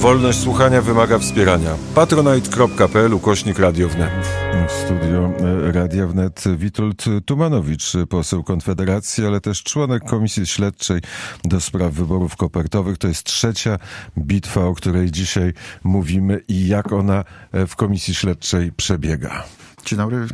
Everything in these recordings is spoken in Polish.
Wolność słuchania wymaga wspierania. patronite.pl/Radio Wnet. W studio Radia Wnet Witold Tumanowicz, poseł Konfederacji, ale też członek Komisji Śledczej do spraw wyborów kopertowych. To jest trzecia bitwa, o której dzisiaj mówimy i jak ona w Komisji Śledczej przebiega. Dzień dobry.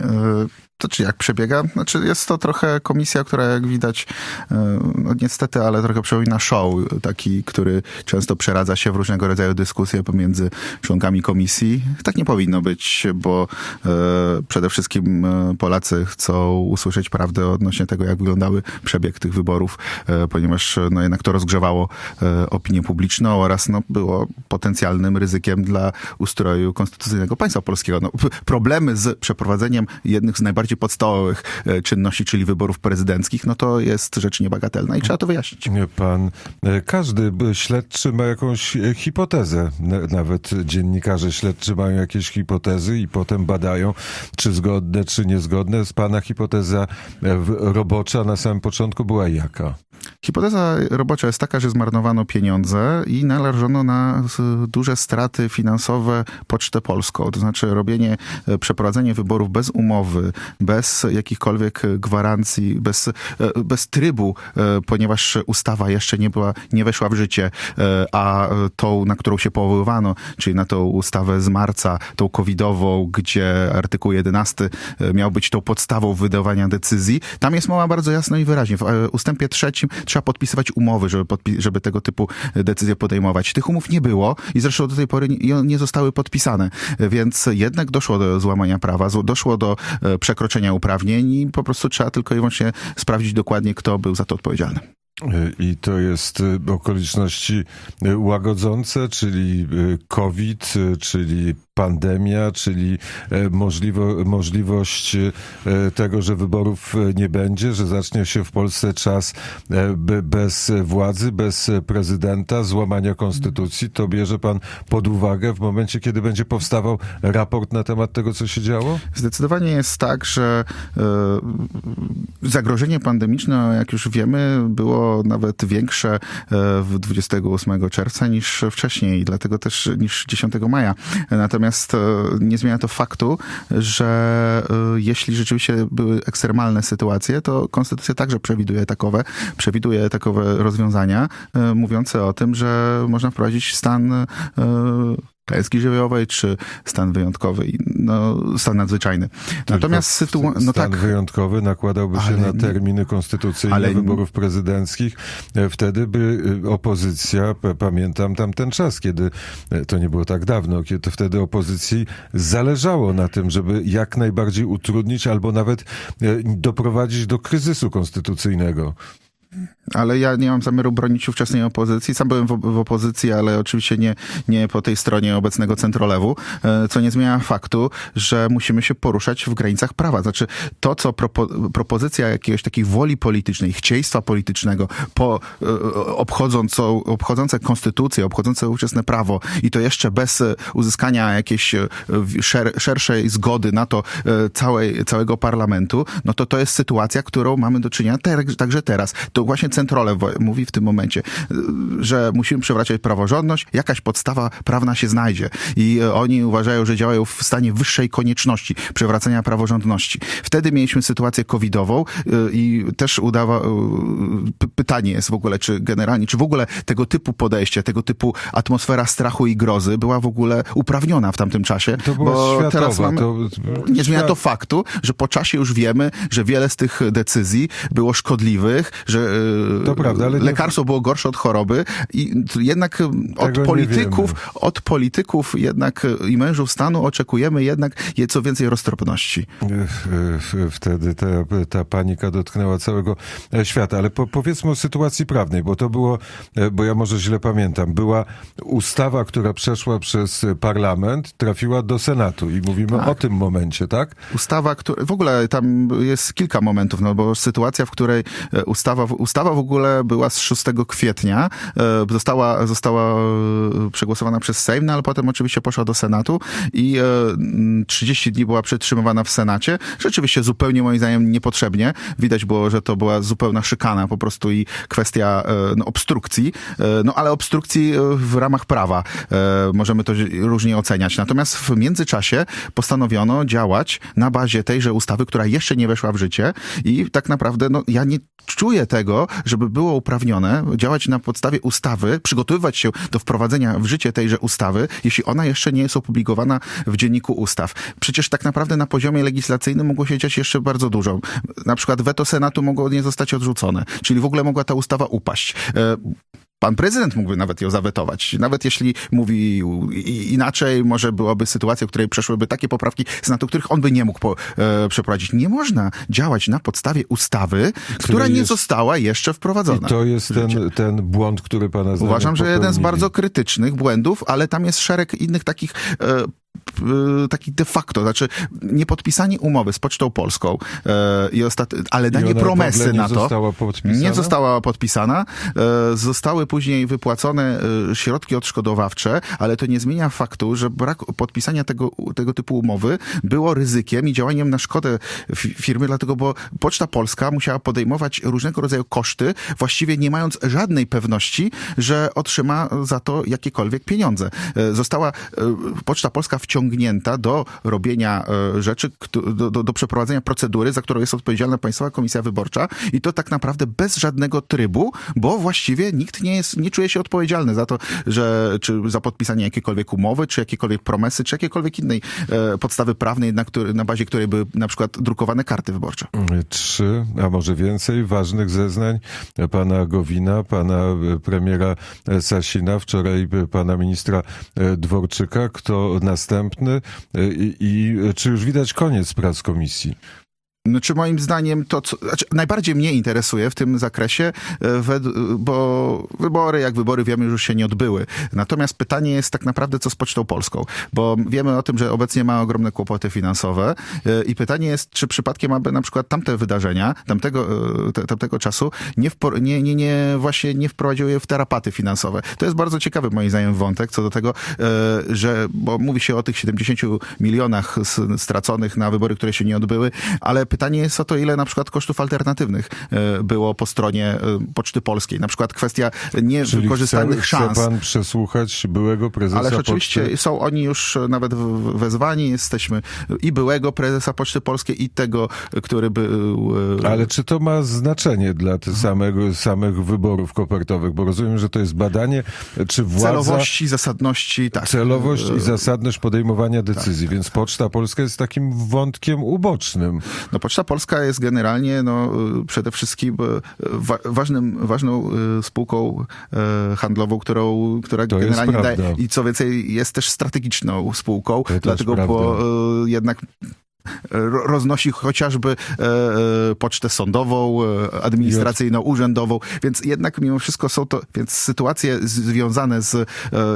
To czy jak przebiega? Znaczy jest to trochę komisja, która jak widać, no niestety, ale trochę przypomina show, taki, który często przeradza się w różnego rodzaju dyskusje pomiędzy członkami komisji. Tak nie powinno być, bo przede wszystkim Polacy chcą usłyszeć prawdę odnośnie tego, jak wyglądały przebieg tych wyborów, ponieważ no jednak to rozgrzewało opinię publiczną oraz no, było potencjalnym ryzykiem dla ustroju konstytucyjnego państwa polskiego. No, problemy z przeprowadzeniem jednych z najbardziej podstawowych czynności, czyli wyborów prezydenckich, no to jest rzecz niebagatelna i trzeba to wyjaśnić. Każdy śledczy ma jakąś hipotezę. Nawet dziennikarze śledczy mają jakieś hipotezy i potem badają, czy zgodne, czy niezgodne. Pana hipoteza robocza na samym początku była jaka? Hipoteza robocza jest taka, że zmarnowano pieniądze i narażono na duże straty finansowe Pocztę Polską. To znaczy przeprowadzenie wyborów bez umowy, bez jakichkolwiek gwarancji, bez trybu, ponieważ ustawa jeszcze nie weszła w życie, a tą, na którą się powoływano, czyli na tą ustawę z marca, tą covidową, gdzie artykuł 11 miał być tą podstawą wydawania decyzji. Tam jest mowa bardzo jasno i wyraźnie. W ustępie 3 trzeba podpisywać umowy, żeby tego typu decyzje podejmować. Tych umów nie było i zresztą do tej pory nie zostały podpisane. Więc jednak doszło do złamania prawa, doszło do przekroczenia uprawnień i po prostu trzeba tylko i wyłącznie sprawdzić dokładnie, kto był za to odpowiedzialny. I to jest okoliczności łagodzące, czyli COVID, czyli pandemia, czyli możliwość tego, że wyborów nie będzie, że zacznie się w Polsce czas bez władzy, bez prezydenta, złamania konstytucji. To bierze pan pod uwagę w momencie, kiedy będzie powstawał raport na temat tego, co się działo? Zdecydowanie jest tak, że zagrożenie pandemiczne, jak już wiemy, było nawet większe 28 czerwca niż wcześniej, dlatego też niż 10 maja. Natomiast nie zmienia to faktu, że jeśli rzeczywiście były ekstremalne sytuacje, to konstytucja także przewiduje takowe rozwiązania mówiące o tym, że można wprowadzić stan klęski żywiołowej, czy stan wyjątkowy, stan nadzwyczajny. Natomiast stan wyjątkowy nakładałby się na terminy konstytucyjne wyborów prezydenckich. Wtedy by opozycja, pamiętam tamten czas, kiedy to nie było tak dawno, kiedy wtedy opozycji zależało na tym, żeby jak najbardziej utrudnić albo nawet doprowadzić do kryzysu konstytucyjnego. Ale ja nie mam zamiaru bronić ówczesnej opozycji. Sam byłem w opozycji, ale oczywiście nie po tej stronie obecnego centrolewu, co nie zmienia faktu, że musimy się poruszać w granicach prawa. Znaczy to, co propozycja jakiejś takiej woli politycznej, chcieństwa politycznego, obchodzące konstytucję, obchodzące ówczesne prawo i to jeszcze bez uzyskania jakiejś szerszej zgody na to całego parlamentu, no to jest sytuacja, którą mamy do czynienia także teraz. To właśnie Centrolew mówi w tym momencie, że musimy przywracać praworządność, jakaś podstawa prawna się znajdzie. I oni uważają, że działają w stanie wyższej konieczności przywracania praworządności. Wtedy mieliśmy sytuację covidową i też pytanie jest w ogóle, czy w ogóle tego typu podejście, tego typu atmosfera strachu i grozy była w ogóle uprawniona w tamtym czasie. To było światowe. Teraz nie zmienia to faktu, że po czasie już wiemy, że wiele z tych decyzji było szkodliwych, że to prawda, ale lekarstwo było gorsze od choroby i jednak od polityków jednak i mężów stanu oczekujemy jednak co więcej roztropności. Wtedy ta panika dotknęła całego świata, ale powiedzmy o sytuacji prawnej, bo to było, bo ja może źle pamiętam, była ustawa, która przeszła przez parlament, trafiła do Senatu i mówimy o tym momencie, tak? Ustawa, w ogóle tam jest kilka momentów, bo sytuacja, w której ustawa ustawa w ogóle była z 6 kwietnia, została przegłosowana przez Sejm, no ale potem oczywiście poszła do Senatu i 30 dni była przetrzymywana w Senacie. Rzeczywiście zupełnie moim zdaniem niepotrzebnie. Widać było, że to była zupełna szykana po prostu i kwestia obstrukcji, ale obstrukcji w ramach prawa. Możemy to różnie oceniać. Natomiast w międzyczasie postanowiono działać na bazie tejże ustawy, która jeszcze nie weszła w życie i tak naprawdę ja nie czuję tego, żeby było uprawnione działać na podstawie ustawy, przygotowywać się do wprowadzenia w życie tejże ustawy, jeśli ona jeszcze nie jest opublikowana w Dzienniku Ustaw. Przecież tak naprawdę na poziomie legislacyjnym mogło się dziać jeszcze bardzo dużo. Na przykład weto Senatu mogło nie zostać odrzucone, czyli w ogóle mogła ta ustawa upaść. Pan prezydent mógłby nawet ją zawetować. Nawet jeśli mówi inaczej, może byłaby sytuacja, w której przeszłyby takie poprawki Senatu, których on by nie mógł przeprowadzić. Nie można działać na podstawie ustawy, która nie została jeszcze wprowadzona. I to jest ten błąd, który pana zdaniem Uważam, że jeden z bardzo krytycznych błędów, ale tam jest szereg innych takich de facto, znaczy niepodpisanie umowy z Pocztą Polską ale danie promesy na to nie została podpisana. Zostały później wypłacone środki odszkodowawcze, ale to nie zmienia faktu, że brak podpisania tego typu umowy było ryzykiem i działaniem na szkodę firmy, dlatego, bo Poczta Polska musiała podejmować różnego rodzaju koszty, właściwie nie mając żadnej pewności, że otrzyma za to jakiekolwiek pieniądze. Została Poczta Polska wciągnięta do robienia rzeczy, do przeprowadzenia procedury, za którą jest odpowiedzialna Państwowa Komisja Wyborcza i to tak naprawdę bez żadnego trybu, bo właściwie nikt nie czuje się odpowiedzialny za to, czy za podpisanie jakiejkolwiek umowy, czy jakiejkolwiek promesy, czy jakiejkolwiek innej podstawy prawnej, na bazie której były na przykład drukowane karty wyborcze. 3, a może więcej ważnych zeznań pana Gowina, pana premiera Sasina, wczoraj pana ministra Dworczyka. Kto następny i czy już widać koniec prac komisji? Czy moim zdaniem najbardziej mnie interesuje w tym zakresie, bo wybory wiemy, już się nie odbyły. Natomiast pytanie jest tak naprawdę, co z Pocztą Polską, bo wiemy o tym, że obecnie ma ogromne kłopoty finansowe i pytanie jest, czy przypadkiem aby na przykład tamte wydarzenia, tamtego czasu właśnie nie wprowadziły je w tarapaty finansowe. To jest bardzo ciekawy moim zdaniem wątek co do tego, bo mówi się o tych 70 milionach straconych na wybory, które się nie odbyły, ale pytanie jest o to, ile na przykład kosztów alternatywnych było po stronie Poczty Polskiej. Na przykład kwestia niewykorzystanych szans. Chce pan przesłuchać byłego prezesa Poczty? Ale rzeczywiście są oni już nawet wezwani. Jesteśmy i byłego prezesa Poczty Polskiej i tego, który był... Ale czy to ma znaczenie dla samych wyborów kopertowych? Bo rozumiem, że to jest badanie, czy władza... Celowości, zasadności, tak. Celowość i zasadność podejmowania decyzji, więc Poczta Polska jest takim wątkiem ubocznym. Poczta Polska jest generalnie przede wszystkim ważną spółką handlową, która to generalnie daje i co więcej jest też strategiczną spółką, dlatego bo jednak roznosi chociażby pocztę sądową, administracyjną, urzędową, więc jednak mimo wszystko są to sytuacje związane z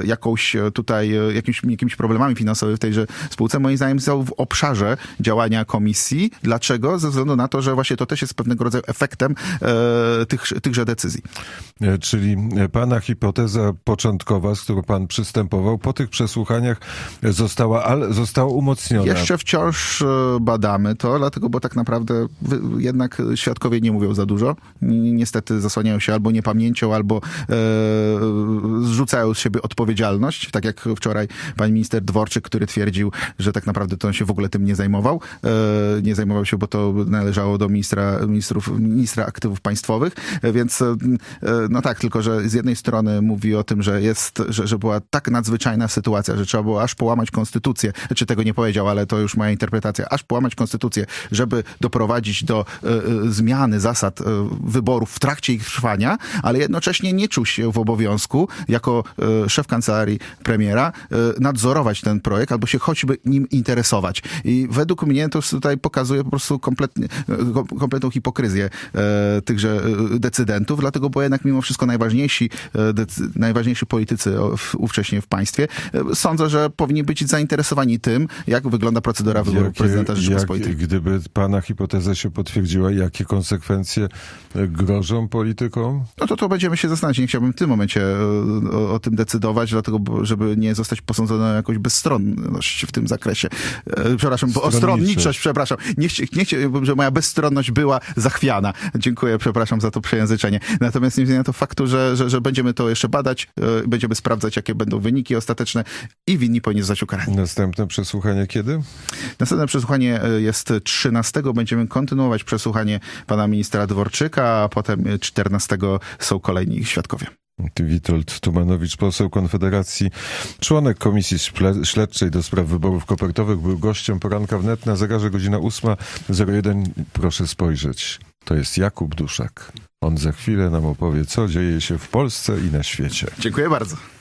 jakimiś problemami finansowymi w tejże spółce, moim zdaniem są w obszarze działania komisji. Dlaczego? Ze względu na to, że właśnie to też jest pewnego rodzaju efektem tychże decyzji. Czyli pana hipoteza początkowa, z którą pan przystępował, po tych przesłuchaniach została umocniona. Jeszcze wciąż badamy to, dlatego, bo tak naprawdę jednak świadkowie nie mówią za dużo. Niestety zasłaniają się albo niepamięcią, albo zrzucają z siebie odpowiedzialność, tak jak wczoraj pan minister Dworczyk, który twierdził, że tak naprawdę to on się w ogóle tym nie zajmował. Nie zajmował się, bo to należało do ministra aktywów państwowych, więc no tak, tylko że z jednej strony mówi o tym, że była tak nadzwyczajna sytuacja, że trzeba było aż połamać konstytucję, czy tego nie powiedział, ale to już moja interpretacja, aż połamać konstytucję, żeby doprowadzić do zmiany zasad wyborów w trakcie ich trwania, ale jednocześnie nie czuł się w obowiązku, jako szef kancelarii premiera, nadzorować ten projekt, albo się choćby nim interesować. I według mnie to tutaj pokazuje po prostu kompletną hipokryzję tychże decydentów, dlatego, bo jednak mimo wszystko najważniejsi politycy ówcześnie w państwie, sądzę, że powinni być zainteresowani tym, jak wygląda procedura wyborów prezydenckich. prezydenta Rzeczypospolitej. Gdyby pana hipoteza się potwierdziła, jakie konsekwencje grożą politykom? No to będziemy się zastanawiać. Nie chciałbym w tym momencie o tym decydować, dlatego, żeby nie zostać posądzonym o jakąś bezstronność w tym zakresie. Przepraszam, o stronniczość, przepraszam. Nie chciałbym, żeby moja bezstronność była zachwiana. Dziękuję, przepraszam za to przejęzyczenie. Natomiast nie zmienia to faktu, że będziemy to jeszcze badać, będziemy sprawdzać, jakie będą wyniki ostateczne i winni powinni zostać ukarani. Następne przesłuchanie kiedy? Następne przesłuchanie jest 13. Będziemy kontynuować przesłuchanie pana ministra Dworczyka, a potem 14 są kolejni świadkowie. Witold Tumanowicz, poseł Konfederacji, członek Komisji Śledczej do spraw wyborów kopertowych, był gościem Poranka Wnet. Na zegarze godzina 8:01. Proszę spojrzeć. To jest Jakub Duszak. On za chwilę nam opowie, co dzieje się w Polsce i na świecie. Dziękuję bardzo.